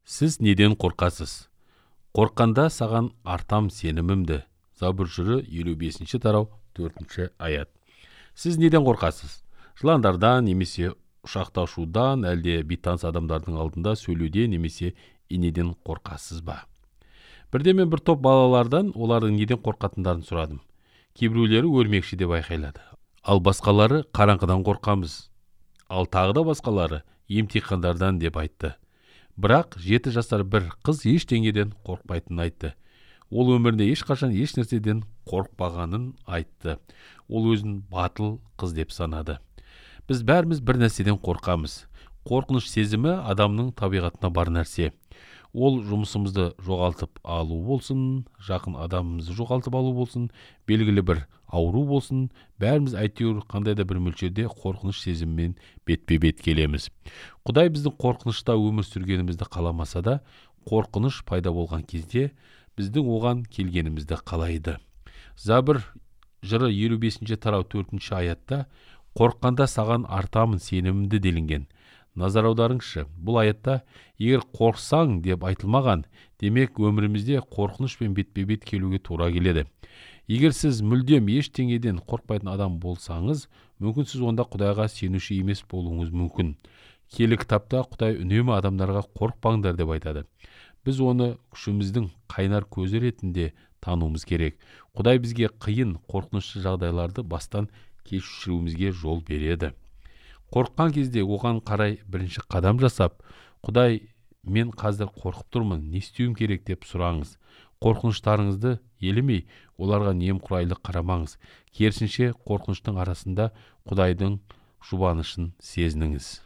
Сіз неден қорқасыз? Қорққанда саған артам сенімімді. Забур жыры 55 тарау 4 аят. Сіз неден қорқасыз? Жыландардан немесе ұшақта ұшудан, әлде бейтаныс адамдардың алдында сөйлеуден немесе инеден қорқасыз ба? Бірде мен бір топ балалардан олардың неден қорқатындарын сұрадым. Кейбіреулері өрмекші деп айқайлады. Ал басқалары қараңғыдан қорқамыз. Ал тағы да басқалары емтихандардан деп айтты. Бірақ 7 жасар бір қыз ештеңеден қорқпайтынын айтты. Ол өмірінде ешқашан еш нәрседен қорқпағанын айтты. Ол өзін батыл қыз деп санады. Біз бәріміз бір нәрседен қорқамыз. Қорқыныш сезімі адамның табиғатына бар нәрсе. Ол жұмысымызды жоғалтып алу болсын, жақын адамымызды жоғалтып алу болсын, белгілі бір ауру болсын, бәріміз әйтеуір қандай да бір мөлшерде қорқыныш сезіммен бетпе-бет келеміз. Құдай біздің қорқынышта өмір сүргенімізді қаламаса да, қорқыныш пайда болған кезде біздің оған келгенімізді қалайды. Забур жыры 55 тарау 4 аятта қорыққанда саған артамын сенімімді делінген. Назар аударыңызшы, бұл аятта егер қорықсаң деп айтылмаған, демек өмірімізде қорқынышпен бетпе-бет келуге тура келеді. Егер сіз мүлдем ештеңеден қорқпайтын адам болсаңыз, мүмкін сіз онда Құдайға сенуші емес болуыңыз мүмкін. Киелі кітапта Құдай үнемі адамдарға қорықпаңдар деп айтады. Біз оны күшіміздің қайнар көзі ретінде тануымыз керек. Құдай бізге қиын, қорқынышты жағдайларды бастан кешіруімізге жол береді. Қорыққан кезде оған қарай бірінші қадам жасап, Құдай, мен қазір қорқып тұрмын, не істеуім керек деп сұраңыз. Қорқыныштарыңызды елемей, оларға немқұрайлы қарамаңыз. Керісінше қорқыныштың арасында Құдайдың жұбанышын сезініңіз.